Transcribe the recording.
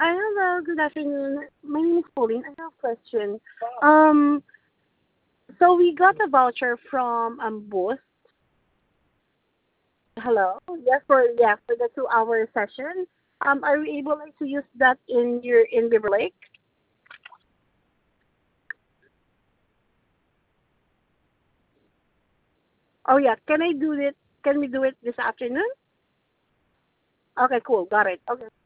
Hello, good afternoon. My name is Pauline. I have a question. Um, so we got a voucher from Boost. Hello. Yes, for the 2 hour session. Are we able like to use that in River Lake? Oh yeah. Can I do it? Can we do it this afternoon? Okay, cool. Got it. Okay.